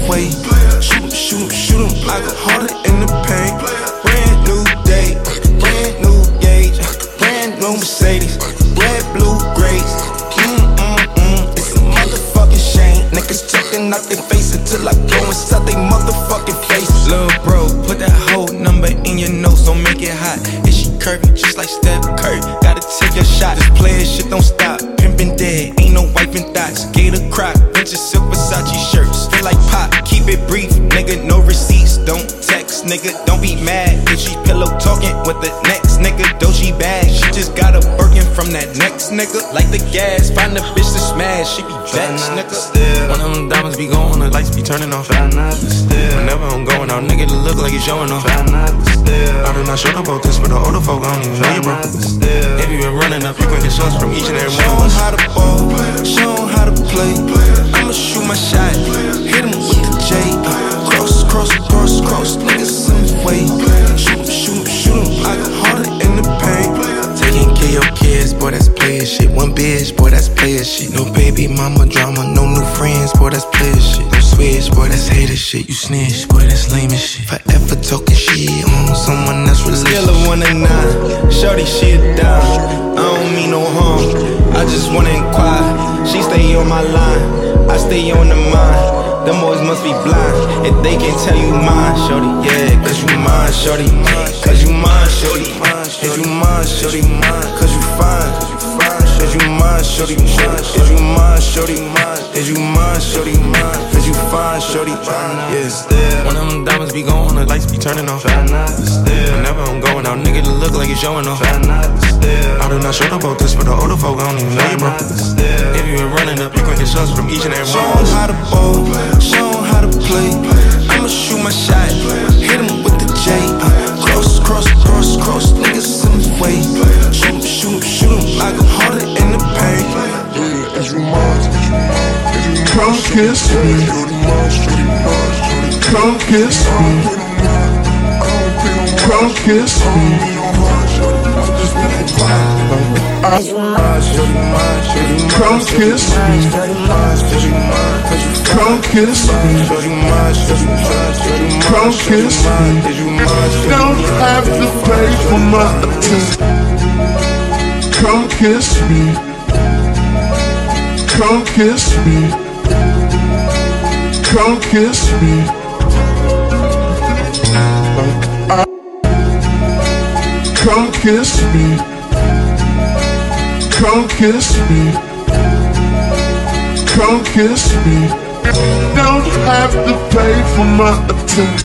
way. Shoot 'em like a harder in the paint. Brand new day, brand new gauge, brand new Mercedes, red, blue, grays. It's a motherfucking shame. Niggas talking out their face until I go inside they motherfucking face. Lil' bro, put that whole number in your notes, don't make it hot. Is she curvy, just like Steph Curry? Gotta take your shot. This player shit don't stop. Pimpin' dead, ain't no wiping thoughts. Gator croc, bunch of silk Versace shirts. Feel like pop, keep it brief, nigga. No receipts, don't text, nigga. Don't be mad if she pillow talking with the next nigga. Doji bag, she just got a Birkin from that next nigga. Like the gas, find a bitch to smash, she be vexed, nigga. One of them diamonds be going, the lights be turning off. Whenever I'm going out, nigga, it look like it's showing off. I do not show about this, but the older folk, I don't even know you, bro. If you been running up, you can get shots from each and every one. Show 'em how to ball, show 'em how to play. I'ma shoot my shot, hit 'em with the J. Cross, niggas in the way. Shoot 'em like a harder in the paint. Taking care of your kids, boy, that's player shit. One bitch, boy, that's player shit. No baby mama drama, no new friends, boy, that's player shit. No switch, boy, that's hater shit. You snitch, boy, that's lame as shit. Forever talking shit on someone that's relationship. Scale of 1 to 9, shorty, she a dime. I don't mean no harm, I just wanna inquire. She stay on my line, I stay on the mind. Them boys must be blind if they can tell you mine, shorty. Yeah, cause you mine, shorty. Cause you mine, shorty. Is you mine, shorty? Cause you fine. Is you mine, shorty? Is you mine, shorty? Is you mine, shorty? Cause you fine, shorty. Yeah. One of them diamonds be going, the lights be turning off. Whenever I'm going out, nigga, it look like it's showing off. I do not show about this, but the older folk, I don't even know you, bro. If you been running up, you can get shots from each and every one. Show 'em how to ball, show 'em how to play. I'ma shoot my shot, hit 'em with the J. Cross, niggas in the way. Shoot 'em like a harder in the paint. Come kiss me, come kiss me, come kiss me. Come kiss me, come kiss me, come kiss me. Don't have to pay for my attention. Come kiss me, come kiss me, come kiss me. Come kiss me, come kiss me, come kiss me. Don't have to pay for my attention.